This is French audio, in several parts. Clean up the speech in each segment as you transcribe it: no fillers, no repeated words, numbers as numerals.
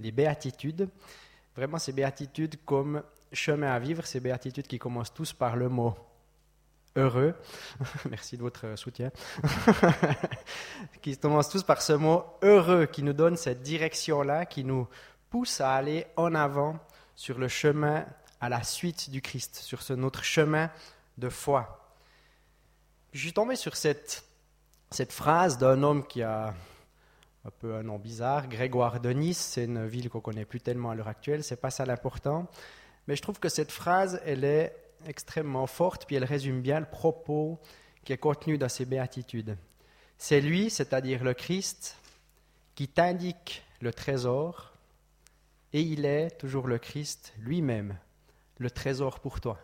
les béatitudes. Vraiment, ces béatitudes comme chemin à vivre, ces béatitudes qui commencent tous par le mot heureux. Merci de votre soutien. Qui commencent tous par ce mot heureux, qui nous donne cette direction-là, qui nous pousse à aller en avant sur le chemin à la suite du Christ, sur notre chemin de foi. Je suis tombé sur cette phrase d'un homme qui a un peu un nom bizarre, Grégoire de Nice. C'est une ville qu'on ne connaît plus tellement à l'heure actuelle, c'est pas ça l'important. Mais je trouve que cette phrase, elle est extrêmement forte, puis elle résume bien le propos qui est contenu dans ces béatitudes. C'est lui, c'est-à-dire le Christ, qui t'indique le trésor, et il est, toujours le Christ, lui-même, le trésor pour toi.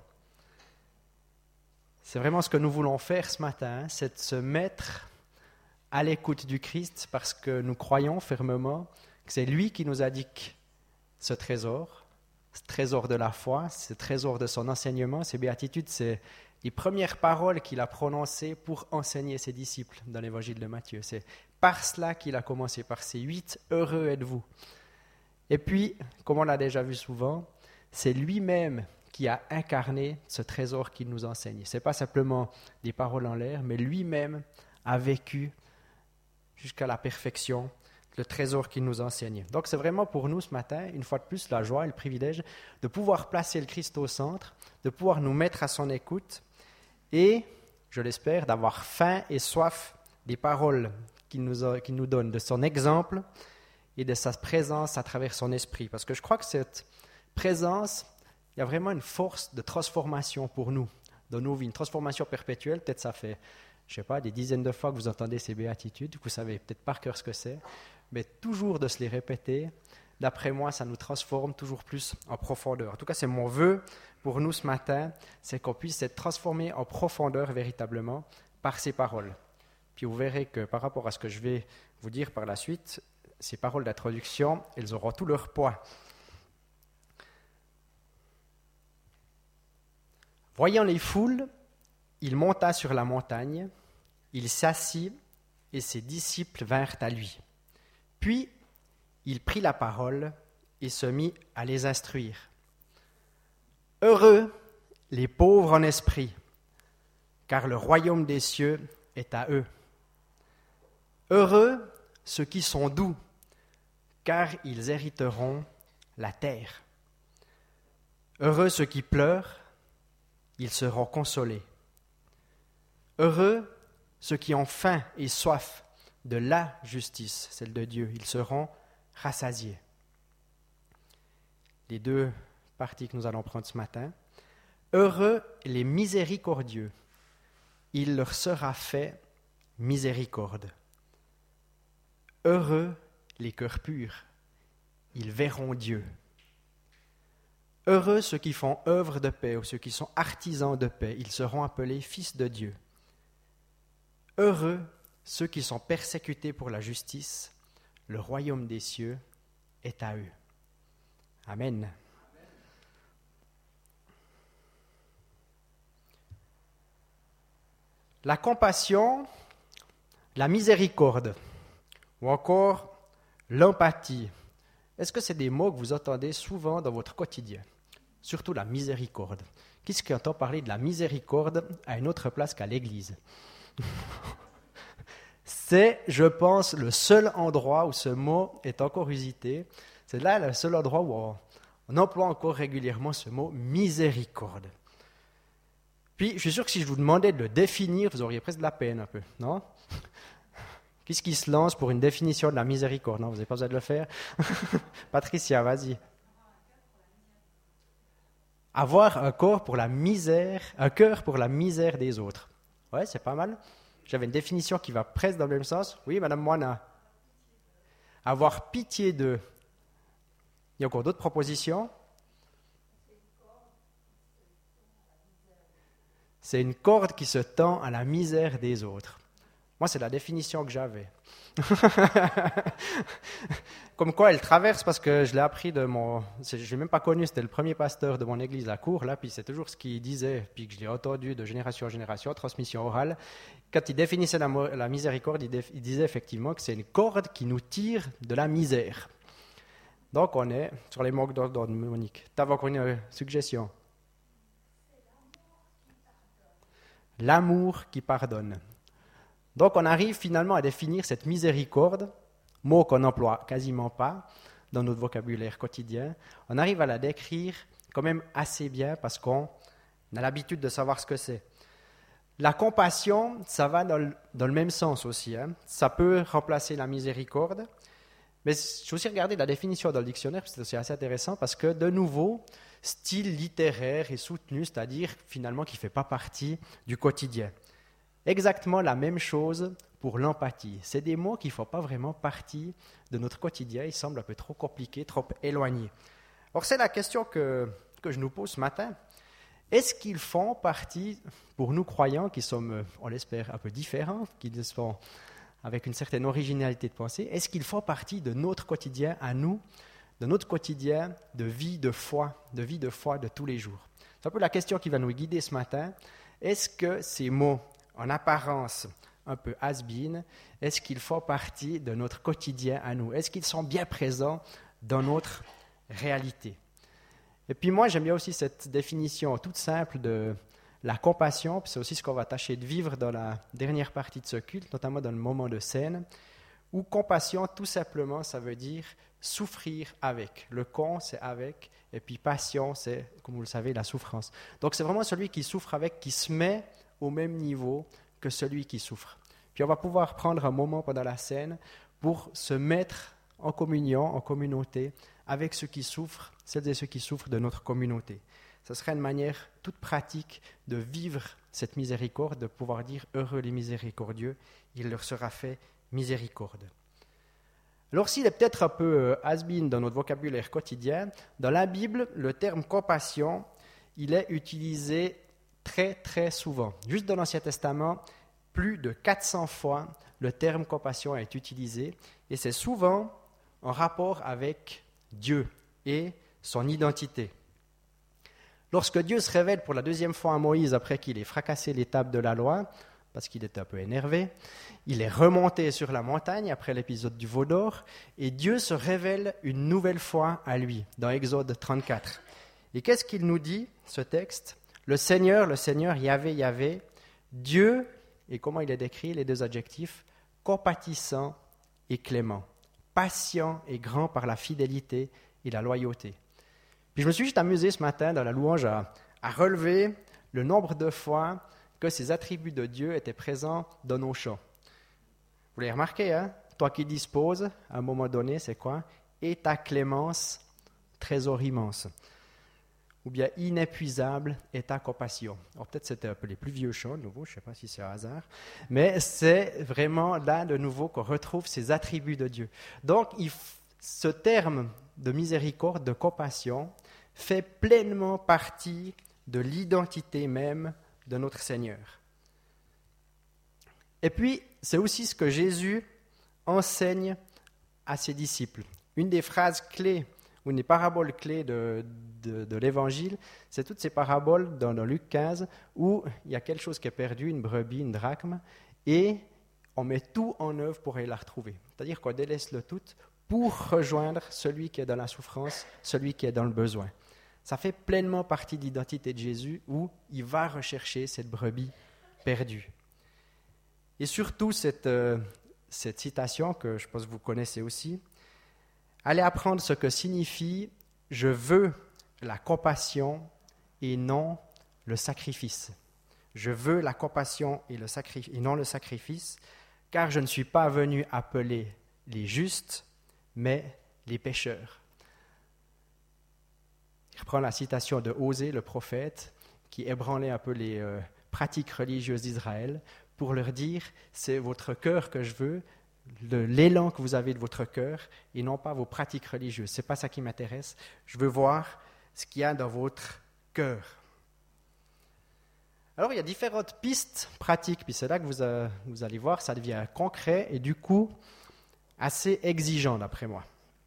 C'est vraiment ce que nous voulons faire ce matin, c'est de se mettre à l'écoute du Christ parce que nous croyons fermement que c'est lui qui nous indique ce trésor de la foi, ce trésor de son enseignement. Ces béatitudes, c'est les premières paroles qu'il a prononcées pour enseigner ses disciples dans l'évangile de Matthieu. C'est par cela qu'il a commencé, par ces 8 « Heureux êtes-vous ». Et puis, comme on l'a déjà vu souvent, c'est lui-même qui a incarné ce trésor qu'il nous enseigne. Ce n'est pas simplement des paroles en l'air, mais lui-même a vécu jusqu'à la perfection le trésor qu'il nous enseigne. Donc c'est vraiment pour nous ce matin, une fois de plus, la joie et le privilège de pouvoir placer le Christ au centre, de pouvoir nous mettre à son écoute et, je l'espère, d'avoir faim et soif des paroles qu'il nous donne, de son exemple et de sa présence à travers son esprit. Parce que je crois que cette présence, il y a vraiment une force de transformation pour nous, dans nos vies, une transformation perpétuelle. Peut-être ça fait, je ne sais pas, des dizaines de fois que vous entendez ces béatitudes, vous savez peut-être par cœur ce que c'est, mais toujours de se les répéter, d'après moi, ça nous transforme toujours plus en profondeur. En tout cas, c'est mon vœu pour nous ce matin, c'est qu'on puisse être transformés en profondeur véritablement par ces paroles. Puis vous verrez que par rapport à ce que je vais vous dire par la suite, ces paroles d'introduction, elles auront tout leur poids. Voyant les foules, il monta sur la montagne, il s'assit et ses disciples vinrent à lui. Puis, il prit la parole et se mit à les instruire. « Heureux les pauvres en esprit, car le royaume des cieux est à eux. Heureux ceux qui sont doux, car ils hériteront la terre. Heureux ceux qui pleurent, ils seront consolés. Heureux ceux qui ont faim et soif de la justice, celle de Dieu, ils seront rassasiés. » Les deux parties que nous allons prendre ce matin. Heureux les miséricordieux, il leur sera fait miséricorde. Heureux les cœurs purs, ils verront Dieu. Heureux ceux qui font œuvre de paix ou ceux qui sont artisans de paix, ils seront appelés fils de Dieu. Heureux ceux qui sont persécutés pour la justice, le royaume des cieux est à eux. Amen. La compassion, la miséricorde ou encore l'empathie. Est-ce que c'est des mots que vous entendez souvent dans votre quotidien? Surtout la miséricorde. Qui est-ce qui entend parler de la miséricorde à une autre place qu'à l'église? C'est, je pense, le seul endroit où ce mot est encore usité. C'est là le seul endroit où on emploie encore régulièrement ce mot miséricorde. Puis, je suis sûr que si je vous demandais de le définir, vous auriez presque de la peine un peu, non? Qu'est-ce qui se lance pour une définition de la miséricorde? Non, vous n'avez pas besoin de le faire. Patricia, vas-y. Avoir un cœur pour la misère des autres. Ouais, c'est pas mal. J'avais une définition qui va presque dans le même sens. Oui, Madame Moina. Avoir pitié d'eux. Il y a encore d'autres propositions? C'est une corde qui se tend à la misère des autres. Moi, c'est la définition que j'avais. Comme quoi, elle traverse, parce que je l'ai appris de mon... Je ne l'ai même pas connu, c'était le premier pasteur de mon église à Cours, là, puis c'est toujours ce qu'il disait, puis que je l'ai entendu de génération en génération, transmission orale. Quand il définissait la miséricorde, il disait effectivement que c'est une corde qui nous tire de la misère. Donc, on est sur les manques d'ordre, Monique. Tu avais encore une suggestion? L'amour qui pardonne. Donc, on arrive finalement à définir cette miséricorde, mot qu'on n'emploie quasiment pas dans notre vocabulaire quotidien. On arrive à la décrire quand même assez bien parce qu'on a l'habitude de savoir ce que c'est. La compassion, ça va dans le même sens aussi. Ça peut remplacer la miséricorde. Mais j'ai aussi regardé la définition dans le dictionnaire, c'est aussi assez intéressant parce que, de nouveau, style littéraire et soutenu, c'est-à-dire finalement qui ne fait pas partie du quotidien. Exactement la même chose pour l'empathie. C'est des mots qui ne font pas vraiment partie de notre quotidien, ils semblent un peu trop compliqués, trop éloignés. Or, c'est la question que je nous pose ce matin. Est-ce qu'ils font partie, pour nous croyants, qui sommes, on l'espère, un peu différents, qui sont avec une certaine originalité de pensée, est-ce qu'ils font partie de notre quotidien à nous, de notre quotidien de vie de foi de tous les jours? C'est un peu la question qui va nous guider ce matin. Est-ce que ces mots, en apparence un peu has-been, est-ce qu'ils font partie de notre quotidien à nous? Est-ce qu'ils sont bien présents dans notre réalité? Et puis moi, j'aime bien aussi cette définition toute simple de la compassion, puis c'est aussi ce qu'on va tâcher de vivre dans la dernière partie de ce culte, notamment dans le moment de scène, où compassion, tout simplement, ça veut dire souffrir avec. Le con, c'est avec, et puis passion, c'est, comme vous le savez, la souffrance. Donc c'est vraiment celui qui souffre avec, qui se met au même niveau que celui qui souffre. Puis on va pouvoir prendre un moment pendant la scène pour se mettre en communion, en communauté, avec ceux qui souffrent, celles et ceux qui souffrent de notre communauté. Ce serait une manière toute pratique de vivre cette miséricorde, de pouvoir dire « Heureux les miséricordieux, il leur sera fait miséricorde ». Alors s'il est peut-être un peu has-been dans notre vocabulaire quotidien, dans la Bible, le terme « compassion », il est utilisé très très souvent. Juste dans l'Ancien Testament, plus de 400 fois, le terme « compassion » est utilisé, et c'est souvent en rapport avec Dieu et son identité. Lorsque Dieu se révèle pour la deuxième fois à Moïse après qu'il ait fracassé les tables de la loi, parce qu'il était un peu énervé, il est remonté sur la montagne après l'épisode du veau d'or, et Dieu se révèle une nouvelle fois à lui, dans Exode 34. Et qu'est-ce qu'il nous dit, ce texte? Le Seigneur, Yahvé, Yahvé, Dieu, et comment il est décrit, les deux adjectifs, compatissant et clément, patient et grand par la fidélité et la loyauté. Puis je me suis juste amusé ce matin dans la louange à relever le nombre de fois que ces attributs de Dieu étaient présents dans nos chants. Vous l'avez remarqué, hein? Toi qui disposes, à un moment donné, c'est quoi? Et ta clémence, trésor immense. Ou bien inépuisable est ta compassion. Alors peut-être c'était un peu les plus vieux chants, de nouveau, je ne sais pas si c'est un hasard, mais c'est vraiment là de nouveau qu'on retrouve ces attributs de Dieu. Donc ce terme de miséricorde, de compassion, fait pleinement partie de l'identité même de notre Seigneur. Et puis, c'est aussi ce que Jésus enseigne à ses disciples. Une des phrases clés, ou une des paraboles clés de l'Évangile, c'est toutes ces paraboles dans Luc 15, où il y a quelque chose qui est perdu, une brebis, une drachme, et on met tout en œuvre pour aller la retrouver. C'est-à-dire qu'on délaisse le tout pour rejoindre celui qui est dans la souffrance, celui qui est dans le besoin. Ça fait pleinement partie de l'identité de Jésus où il va rechercher cette brebis perdue. Et surtout, cette citation que je pense que vous connaissez aussi, allez apprendre ce que signifie « je veux la compassion et non le sacrifice ». Je veux la compassion et non le sacrifice, car je ne suis pas venu appeler les justes, mais les pécheurs. Il reprend la citation de Osée, le prophète, qui ébranlait un peu les pratiques religieuses d'Israël, pour leur dire, c'est votre cœur que je veux, l'élan que vous avez de votre cœur, et non pas vos pratiques religieuses. Ce n'est pas ça qui m'intéresse. Je veux voir ce qu'il y a dans votre cœur. Alors, il y a différentes pistes pratiques, puis c'est là que vous allez voir, ça devient concret et du coup assez exigeant d'après moi.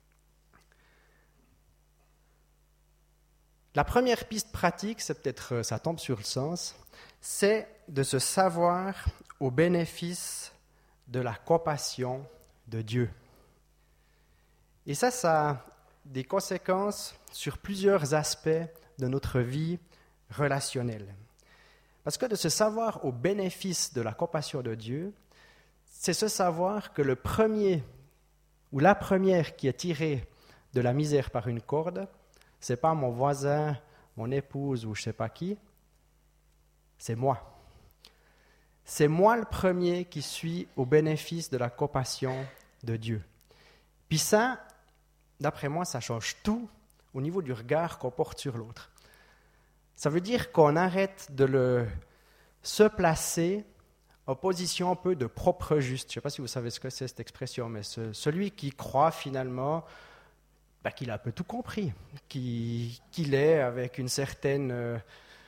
La première piste pratique, c'est peut-être, ça tombe sur le sens, c'est de se savoir au bénéfice de la compassion de Dieu. Et ça des conséquences sur plusieurs aspects de notre vie relationnelle. Parce que de se savoir au bénéfice de la compassion de Dieu, c'est se savoir que le premier ou la première qui est tirée de la misère par une corde, ce n'est pas mon voisin, mon épouse ou je ne sais pas qui, c'est moi. C'est moi le premier qui suis au bénéfice de la compassion de Dieu. Puis ça, d'après moi, ça change tout au niveau du regard qu'on porte sur l'autre. Ça veut dire qu'on arrête de se placer en position un peu de propre juste. Je ne sais pas si vous savez ce que c'est cette expression, mais celui qui croit finalement qu'il a un peu tout compris, qu'il est avec une certaine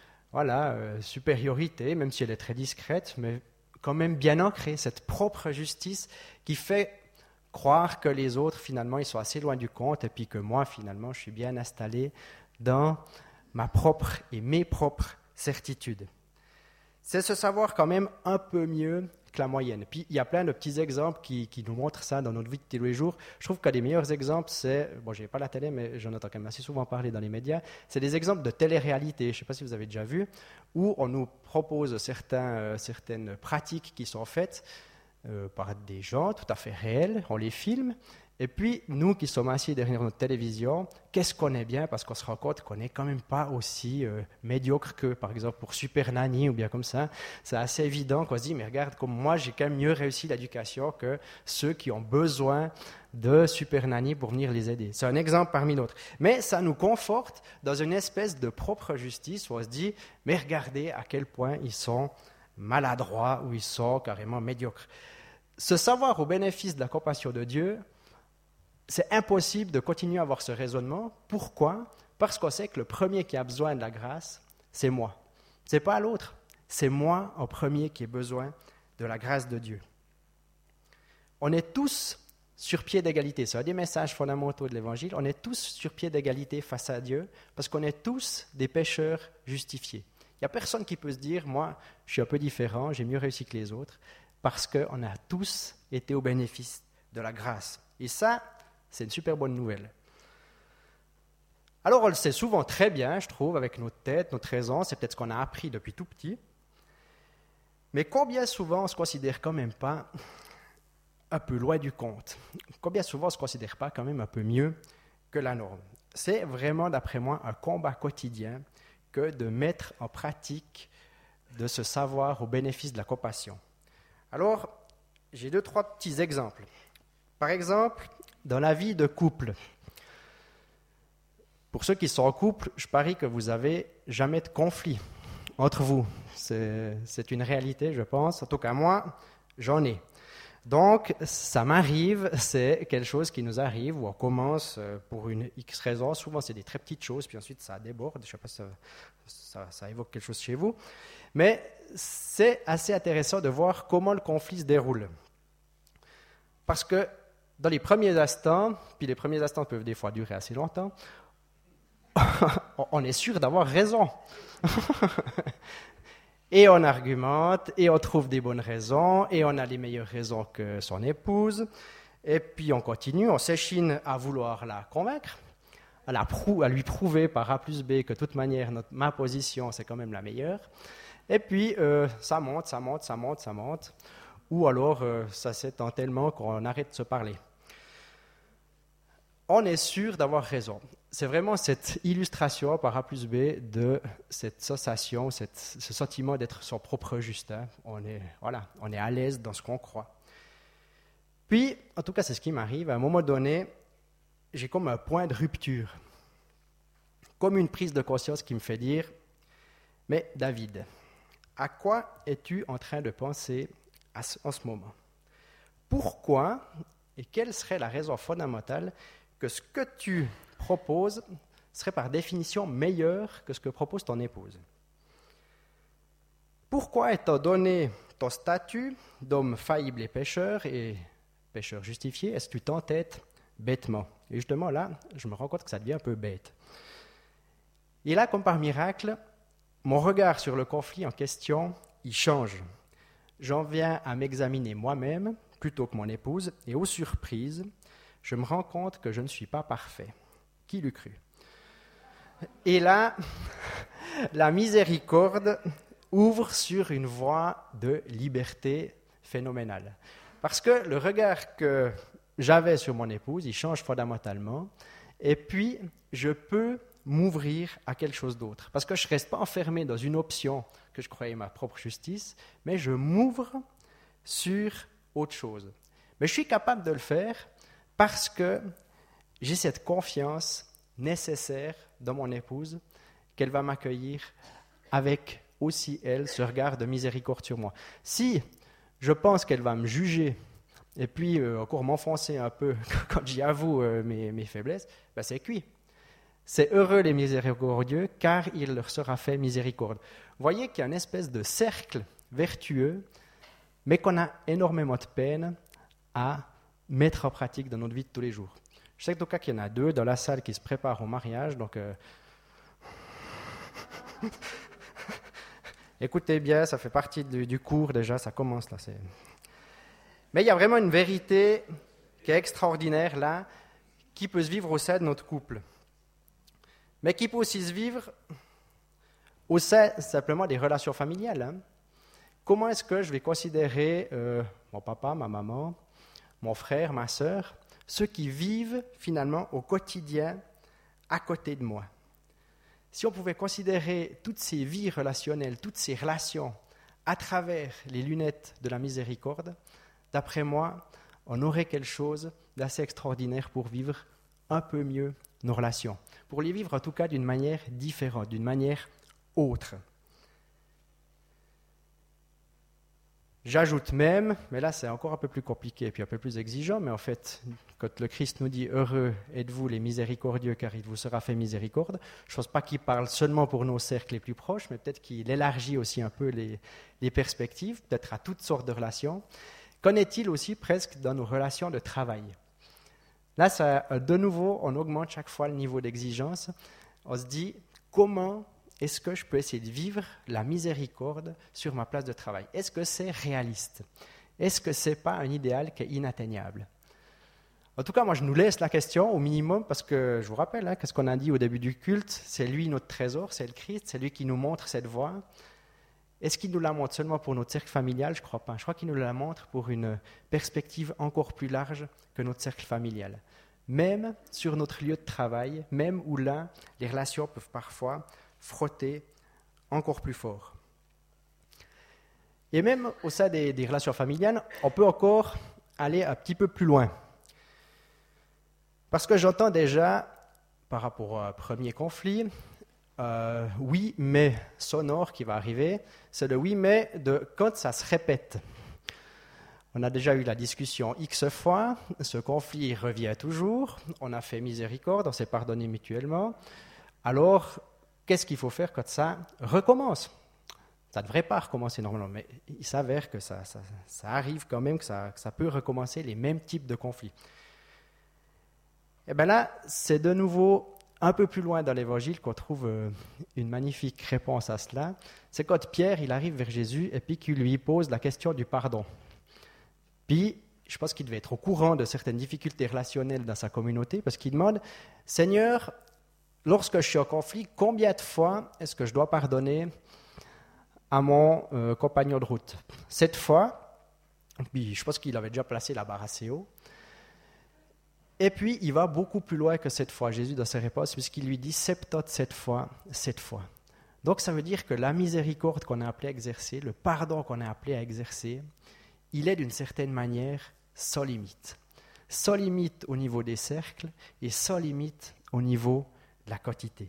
supériorité, même si elle est très discrète, mais quand même bien ancrée, cette propre justice qui fait croire que les autres, finalement, ils sont assez loin du compte, et puis que moi, finalement, je suis bien installé dans ma propre et mes propres certitudes. C'est se savoir quand même un peu mieux que la moyenne. Puis il y a plein de petits exemples qui nous montrent ça dans notre vie de tous les jours. Je trouve qu'un des meilleurs exemples, c'est, je n'ai pas la télé, mais j'en entends quand même assez souvent parler dans les médias, c'est des exemples de télé-réalité, je ne sais pas si vous avez déjà vu, où on nous propose certaines pratiques qui sont faites par des gens tout à fait réels, on les filme, et puis nous qui sommes assis derrière notre télévision, qu'est-ce qu'on est bien, parce qu'on se rend compte qu'on n'est quand même pas aussi médiocre que, par exemple, pour Super Nanny ou bien comme ça. C'est assez évident qu'on se dit, mais regarde, comme moi, j'ai quand même mieux réussi l'éducation que ceux qui ont besoin de Super Nanny pour venir les aider. C'est un exemple parmi d'autres. Mais ça nous conforte dans une espèce de propre justice où on se dit, mais regardez à quel point ils sont maladroits ou ils sont carrément médiocres. Se savoir au bénéfice de la compassion de Dieu, c'est impossible de continuer à avoir ce raisonnement. Pourquoi ? Parce qu'on sait que le premier qui a besoin de la grâce, c'est moi. Ce n'est pas l'autre. C'est moi en premier qui ai besoin de la grâce de Dieu. On est tous sur pied d'égalité. C'est un des messages fondamentaux de l'Évangile. On est tous sur pied d'égalité face à Dieu parce qu'on est tous des pécheurs justifiés. Il n'y a personne qui peut se dire, moi, je suis un peu différent, j'ai mieux réussi que les autres, parce qu'on a tous été au bénéfice de la grâce. Et ça, c'est une super bonne nouvelle. Alors on le sait souvent très bien, je trouve, avec notre tête, notre raison, c'est peut-être ce qu'on a appris depuis tout petit. Mais combien souvent on ne se considère quand même pas un peu loin du compte ? Combien souvent on ne se considère pas quand même un peu mieux que la norme ? C'est vraiment, d'après moi, un combat quotidien que de mettre en pratique, de se savoir au bénéfice de la compassion. Alors, j'ai 2-3 petits exemples. Par exemple, dans la vie de couple. Pour ceux qui sont en couple, je parie que vous n'avez jamais de conflit entre vous. C'est une réalité, je pense. En tout cas, moi, j'en ai. Donc, ça m'arrive, c'est quelque chose qui nous arrive, où on commence pour une X raison. Souvent, c'est des très petites choses, puis ensuite, ça déborde. Je ne sais pas si ça évoque quelque chose chez vous. Mais c'est assez intéressant de voir comment le conflit se déroule. Parce que dans les premiers instants, puis les premiers instants peuvent des fois durer assez longtemps, on est sûr d'avoir raison. Et on argumente, et on trouve des bonnes raisons, et on a les meilleures raisons que son épouse. Et puis on continue, on s'échine à vouloir la convaincre, à lui prouver par A plus B que de toute manière, ma position, c'est quand même la meilleure. Et puis ça monte. Ou alors ça s'étend tellement qu'on arrête de se parler. On est sûr d'avoir raison. C'est vraiment cette illustration par A plus B de cette sensation, ce sentiment d'être son propre juste. On est à l'aise dans ce qu'on croit. Puis, en tout cas, c'est ce qui m'arrive. À un moment donné, j'ai comme un point de rupture. Comme une prise de conscience qui me fait dire, mais David, à quoi es-tu en train de penser en ce moment ? Pourquoi et quelle serait la raison fondamentale que ce que tu proposes serait par définition meilleur que ce que propose ton épouse ? Pourquoi, étant donné ton statut d'homme faillible et pécheur justifié, est-ce que tu t'entêtes bêtement ? Et justement là, je me rends compte que ça devient un peu bête. Et là, comme par miracle, mon regard sur le conflit en question, il change. J'en viens à m'examiner moi-même plutôt que mon épouse, et aux surprises, je me rends compte que je ne suis pas parfait. Qui l'eût cru? Et là, la miséricorde ouvre sur une voie de liberté phénoménale. Parce que le regard que j'avais sur mon épouse, il change fondamentalement, et puis je peux m'ouvrir à quelque chose d'autre. Parce que je ne reste pas enfermé dans une option que je croyais ma propre justice, mais je m'ouvre sur autre chose. Mais je suis capable de le faire parce que j'ai cette confiance nécessaire dans mon épouse, qu'elle va m'accueillir avec aussi, elle, ce regard de miséricorde sur moi. Si je pense qu'elle va me juger et puis encore m'enfoncer un peu quand j'y avoue mes faiblesses, ben c'est cuit. C'est heureux les miséricordieux, car il leur sera fait miséricorde. Vous voyez qu'il y a une espèce de cercle vertueux, mais qu'on a énormément de peine à mettre en pratique dans notre vie de tous les jours. Je sais en tout cas qu'il y en a 2 dans la salle qui se préparent au mariage, donc écoutez bien, ça fait partie du cours déjà, ça commence là. Mais il y a vraiment une vérité qui est extraordinaire là, qui peut se vivre au sein de notre couple, mais qui peut aussi se vivre au sein simplement des relations familiales. Hein. Comment est-ce que je vais considérer mon papa, ma maman, mon frère, ma sœur, ceux qui vivent finalement au quotidien à côté de moi? Si on pouvait considérer toutes ces vies relationnelles, toutes ces relations à travers les lunettes de la miséricorde, d'après moi, on aurait quelque chose d'assez extraordinaire pour vivre un peu mieux nos relations, pour les vivre en tout cas d'une manière différente, d'une manière autre. J'ajoute même, mais là c'est encore un peu plus compliqué et puis un peu plus exigeant, mais en fait, quand le Christ nous dit « Heureux êtes-vous les miséricordieux, car il vous sera fait miséricorde », je ne pense pas qu'il parle seulement pour nos cercles les plus proches, mais peut-être qu'il élargit aussi un peu les perspectives, peut-être à toutes sortes de relations. Qu'en est-il aussi presque dans nos relations de travail? Là, ça, de nouveau, on augmente chaque fois le niveau d'exigence. On se dit « Comment est-ce que je peux essayer de vivre la miséricorde sur ma place de travail? Est-ce que c'est réaliste? Est-ce que ce n'est pas un idéal qui est inatteignable ?» En tout cas, moi, je nous laisse la question au minimum parce que, je vous rappelle, hein, qu'est-ce qu'on a dit au début du culte? C'est lui notre trésor, c'est le Christ, c'est lui qui nous montre cette voie. Est-ce qu'il nous la montre seulement pour notre cercle familial? Je ne crois pas. Je crois qu'il nous la montre pour une perspective encore plus large que notre cercle familial. Même sur notre lieu de travail, même où là, les relations peuvent parfois frotter encore plus fort. Et même au sein des relations familiales, on peut encore aller un petit peu plus loin. Parce que j'entends déjà, par rapport au premier conflit, oui, mais sonore qui va arriver, c'est le oui, mais de quand ça se répète. On a déjà eu la discussion X fois, ce conflit revient toujours, on a fait miséricorde, on s'est pardonné mutuellement. Alors, qu'est-ce qu'il faut faire quand ça recommence? Ça ne devrait pas recommencer normalement, mais il s'avère que ça arrive quand même, que ça peut recommencer les mêmes types de conflits. Et bien là, c'est de nouveau un peu plus loin dans l'Évangile qu'on trouve une magnifique réponse à cela. C'est quand Pierre il arrive vers Jésus et puis qu'il lui pose la question du pardon. Puis, je pense qu'il devait être au courant de certaines difficultés relationnelles dans sa communauté parce qu'il demande « Seigneur, lorsque je suis en conflit, combien de fois est-ce que je dois pardonner à mon compagnon de route? 7 fois. » Puis je pense qu'il avait déjà placé la barre assez haut. Et puis, il va beaucoup plus loin que 7 fois, Jésus, dans ses réponses, puisqu'il lui dit 77 fois, 7 fois. Donc, ça veut dire que la miséricorde qu'on est appelé à exercer, le pardon qu'on est appelé à exercer, il est d'une certaine manière sans limite. Sans limite au niveau des cercles et sans limite au niveau de la quantité.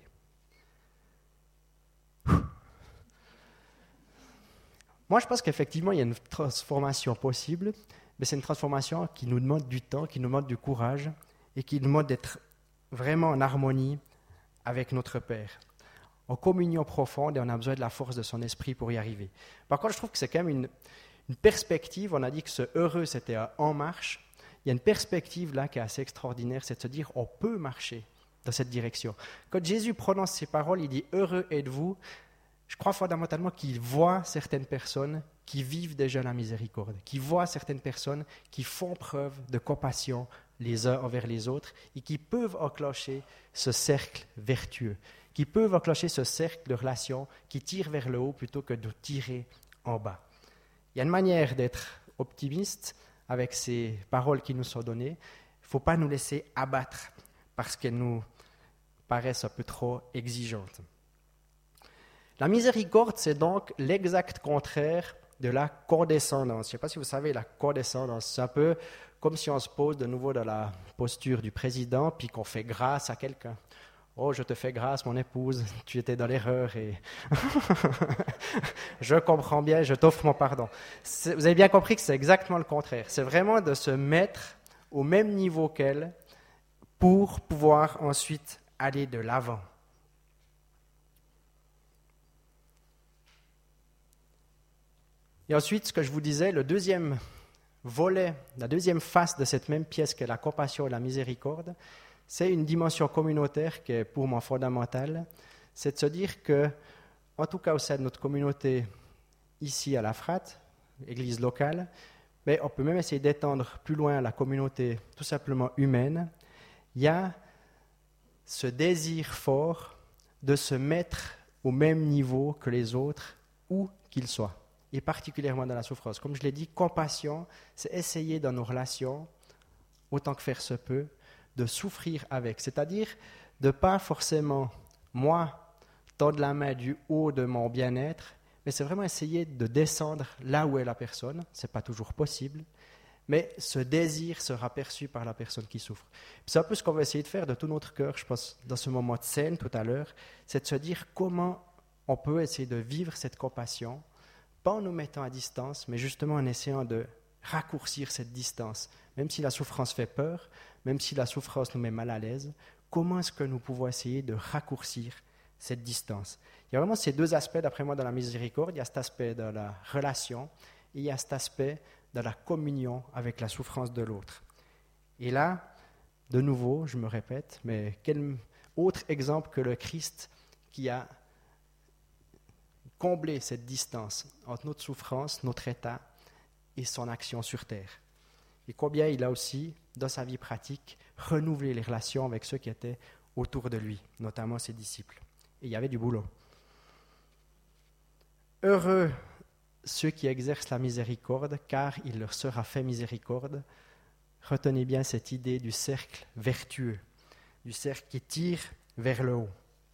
Moi, je pense qu'effectivement, il y a une transformation possible, mais c'est une transformation qui nous demande du temps, qui nous demande du courage et qui nous demande d'être vraiment en harmonie avec notre Père, en communion profonde, et on a besoin de la force de son esprit pour y arriver. Par contre, je trouve que c'est quand même une perspective. On a dit que ce heureux, c'était en marche. Il y a une perspective là qui est assez extraordinaire, c'est de se dire on peut marcher dans cette direction. Quand Jésus prononce ces paroles, il dit « Heureux êtes-vous », je crois fondamentalement qu'il voit certaines personnes qui vivent déjà la miséricorde, qui voient certaines personnes qui font preuve de compassion les uns envers les autres et qui peuvent enclencher ce cercle vertueux, qui peuvent enclencher ce cercle de relations qui tire vers le haut plutôt que de tirer en bas. Il y a une manière d'être optimiste avec ces paroles qui nous sont données. Il ne faut pas nous laisser abattre parce qu'elles nous paraissent un peu trop exigeantes. La miséricorde, c'est donc l'exact contraire de la condescendance. Je ne sais pas si vous savez, la condescendance, c'est un peu comme si on se pose de nouveau dans la posture du président, puis qu'on fait grâce à quelqu'un. Oh, je te fais grâce, mon épouse, tu étais dans l'erreur et je comprends bien, je t'offre mon pardon. Vous avez bien compris que c'est exactement le contraire. C'est vraiment de se mettre au même niveau qu'elle pour pouvoir ensuite aller de l'avant. Et ensuite, ce que je vous disais, le deuxième volet, la deuxième face de cette même pièce qu'est la compassion et la miséricorde, c'est une dimension communautaire qui est pour moi fondamentale. C'est de se dire que, en tout cas au sein de notre communauté, ici à la Frat, église locale, mais on peut même essayer d'étendre plus loin la communauté tout simplement humaine. Il y a ce désir fort de se mettre au même niveau que les autres, où qu'ils soient, et particulièrement dans la souffrance. Comme je l'ai dit, compassion, c'est essayer dans nos relations, autant que faire se peut, de souffrir avec, c'est-à-dire de ne pas forcément, moi, tendre la main du haut de mon bien-être, mais c'est vraiment essayer de descendre là où est la personne, ce n'est pas toujours possible, mais ce désir sera perçu par la personne qui souffre. C'est un peu ce qu'on va essayer de faire de tout notre cœur, je pense, dans ce moment de scène tout à l'heure, c'est de se dire comment on peut essayer de vivre cette compassion, pas en nous mettant à distance, mais justement en essayant de raccourcir cette distance. Même si la souffrance fait peur, même si la souffrance nous met mal à l'aise, comment est-ce que nous pouvons essayer de raccourcir cette distance? Il y a vraiment ces deux aspects, d'après moi, dans la miséricorde. Il y a cet aspect de la relation et il y a cet aspect de la communion avec la souffrance de l'autre. Et là, de nouveau, je me répète, mais quel autre exemple que le Christ qui a comblé cette distance entre notre souffrance, notre état et son action sur terre. Et combien il a aussi, dans sa vie pratique, renouvelé les relations avec ceux qui étaient autour de lui, notamment ses disciples. Et il y avait du boulot. Heureux ceux qui exercent la miséricorde, car il leur sera fait miséricorde. Retenez bien cette idée du cercle vertueux, du cercle qui tire vers le haut.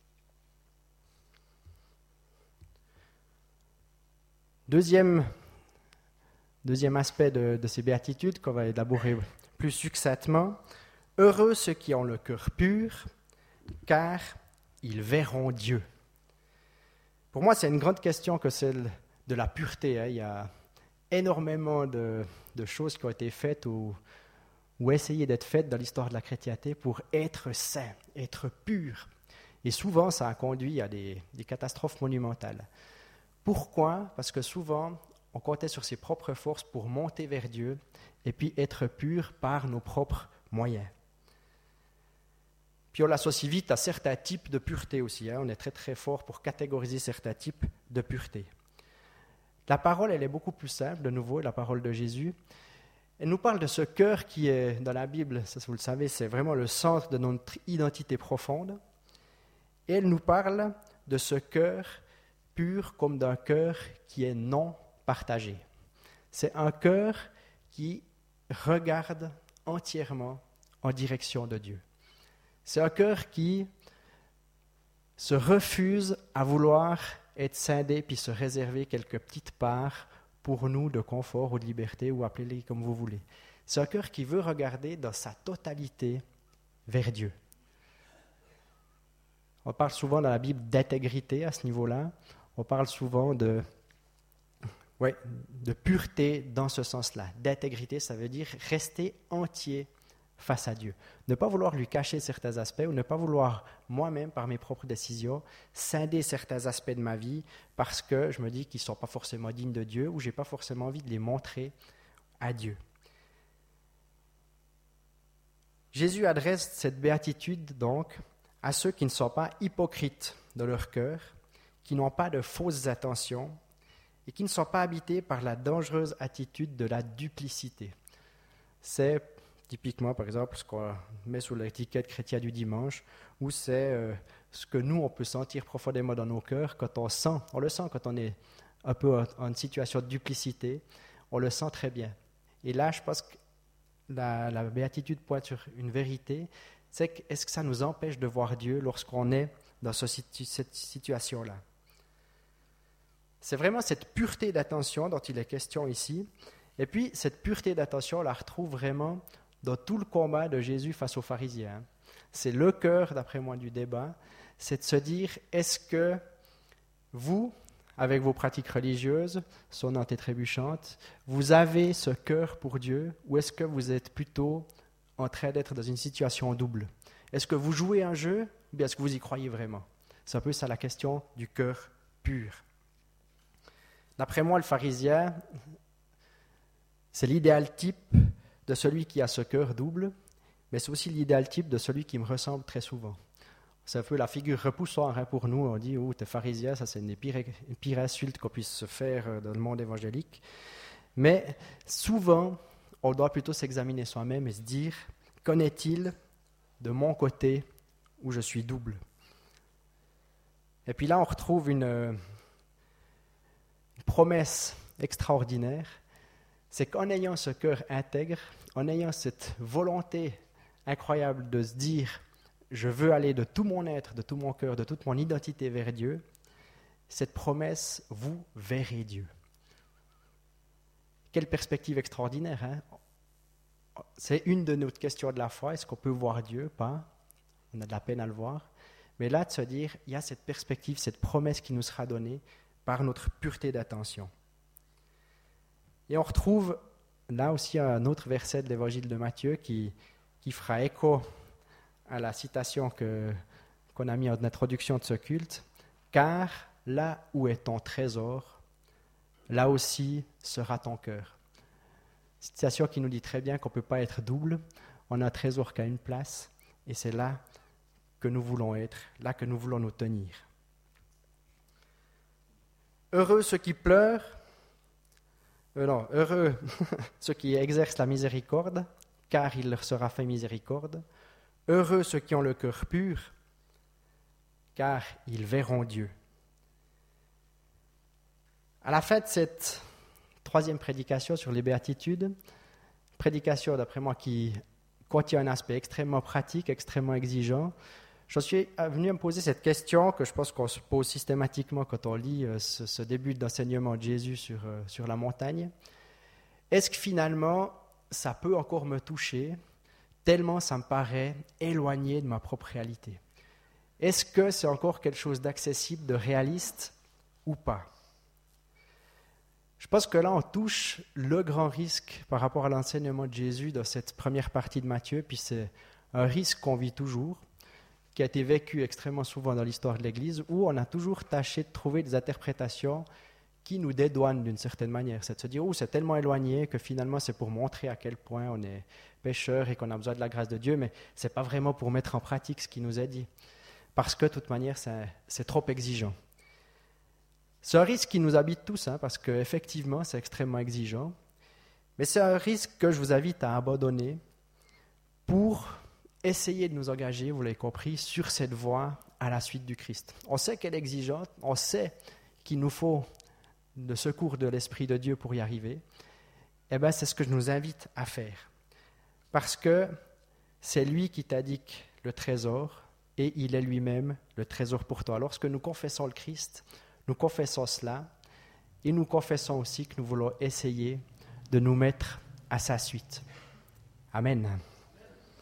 Deuxième aspect de ces béatitudes qu'on va élaborer plus succinctement. Heureux ceux qui ont le cœur pur, car ils verront Dieu. Pour moi, c'est une grande question que celle de la pureté. Il y a énormément de choses qui ont été faites ou essayées d'être faites dans l'histoire de la chrétienté pour être saint, être pur. Et souvent, ça a conduit à des catastrophes monumentales. Pourquoi? Parce que souvent, on comptait sur ses propres forces pour monter vers Dieu et puis être pur par nos propres moyens. Puis on l'associe vite à certains types de pureté aussi. On est très très fort pour catégoriser certains types de pureté. La parole, elle est beaucoup plus simple, de nouveau, la parole de Jésus. Elle nous parle de ce cœur qui est, dans la Bible, ça vous le savez, c'est vraiment le centre de notre identité profonde. Et elle nous parle de ce cœur pur comme d'un cœur qui est non partagé. C'est un cœur qui regarde entièrement en direction de Dieu. C'est un cœur qui se refuse à vouloir être scindé puis se réserver quelques petites parts pour nous de confort ou de liberté, ou appelez-les comme vous voulez. C'est un cœur qui veut regarder dans sa totalité vers Dieu. On parle souvent dans la Bible d'intégrité à ce niveau-là. On parle souvent de pureté dans ce sens-là. D'intégrité, ça veut dire rester entier face à Dieu. Ne pas vouloir lui cacher certains aspects ou ne pas vouloir moi-même, par mes propres décisions, scinder certains aspects de ma vie parce que je me dis qu'ils ne sont pas forcément dignes de Dieu ou je n'ai pas forcément envie de les montrer à Dieu. Jésus adresse cette béatitude donc à ceux qui ne sont pas hypocrites de leur cœur, qui n'ont pas de fausses intentions et qui ne sont pas habités par la dangereuse attitude de la duplicité. C'est Typiquement, par exemple, ce qu'on met sous l'étiquette chrétien du dimanche, où c'est ce que nous, on peut sentir profondément dans nos cœurs quand on le sent quand on est un peu en situation de duplicité, on le sent très bien. Et là, je pense que la béatitude pointe sur une vérité, c'est que est-ce que ça nous empêche de voir Dieu lorsqu'on est dans cette situation-là? C'est vraiment cette pureté d'attention dont il est question ici. Et puis, cette pureté d'attention, on la retrouve vraiment dans tout le combat de Jésus face aux pharisiens. C'est le cœur, d'après moi, du débat, c'est de se dire, est-ce que vous, avec vos pratiques religieuses, sonnantes et trébuchantes, vous avez ce cœur pour Dieu, ou est-ce que vous êtes plutôt en train d'être dans une situation double? Est-ce que vous jouez un jeu, ou bien est-ce que vous y croyez vraiment? C'est un peu ça la question du cœur pur. D'après moi, le pharisien, c'est l'idéal type de celui qui a ce cœur double, mais c'est aussi l'idéal type de celui qui me ressemble très souvent. C'est un peu la figure repoussoire pour nous. On dit, oh, t'es pharisien, ça c'est une des pires insultes qu'on puisse se faire dans le monde évangélique. Mais souvent, on doit plutôt s'examiner soi-même et se dire, qu'en est-il de mon côté où je suis double? Et puis là, on retrouve une promesse extraordinaire, c'est qu'en ayant ce cœur intègre, en ayant cette volonté incroyable de se dire « je veux aller de tout mon être, de tout mon cœur, de toute mon identité vers Dieu », cette promesse, vous verrez Dieu. Quelle perspective extraordinaire, hein? C'est une de nos questions de la foi, est-ce qu'on peut voir Dieu? Pas, on a de la peine à le voir. Mais là, de se dire, il y a cette perspective, cette promesse qui nous sera donnée par notre pureté d'attention. Et on retrouve là aussi un autre verset de l'évangile de Matthieu qui fera écho à la citation qu'on a mis en introduction de ce culte. « Car là où est ton trésor, là aussi sera ton cœur. » Citation qui nous dit très bien qu'on ne peut pas être double. On a un trésor qui a une place et c'est là que nous voulons être, là que nous voulons nous tenir. Heureux ceux qui pleurent, heureux ceux qui exercent la miséricorde, car il leur sera fait miséricorde. Heureux ceux qui ont le cœur pur, car ils verront Dieu. À la fin de cette troisième prédication sur les béatitudes, prédication d'après moi qui contient un aspect extrêmement pratique, extrêmement exigeant, je suis venu à me poser cette question que je pense qu'on se pose systématiquement quand on lit ce début d'enseignement de Jésus sur la montagne. Est-ce que finalement, ça peut encore me toucher, tellement ça me paraît éloigné de ma propre réalité? Est-ce que c'est encore quelque chose d'accessible, de réaliste ou pas? Je pense que là, on touche le grand risque par rapport à l'enseignement de Jésus dans cette première partie de Matthieu, puis c'est un risque qu'on vit toujours, qui a été vécu extrêmement souvent dans l'histoire de l'Église, où on a toujours tâché de trouver des interprétations qui nous dédouanent d'une certaine manière. C'est de se dire, oh, c'est tellement éloigné que finalement c'est pour montrer à quel point on est pécheur et qu'on a besoin de la grâce de Dieu, mais ce n'est pas vraiment pour mettre en pratique ce qui nous est dit. Parce que de toute manière, c'est trop exigeant. C'est un risque qui nous habite tous, parce qu'effectivement, c'est extrêmement exigeant. Mais c'est un risque que je vous invite à abandonner pour essayer de nous engager, vous l'avez compris, sur cette voie à la suite du Christ. On sait qu'elle est exigeante, on sait qu'il nous faut le secours de l'Esprit de Dieu pour y arriver. Eh bien, c'est ce que je nous invite à faire. Parce que c'est lui qui t'indique le trésor et il est lui-même le trésor pour toi. Lorsque nous confessons le Christ, nous confessons cela et nous confessons aussi que nous voulons essayer de nous mettre à sa suite. Amen.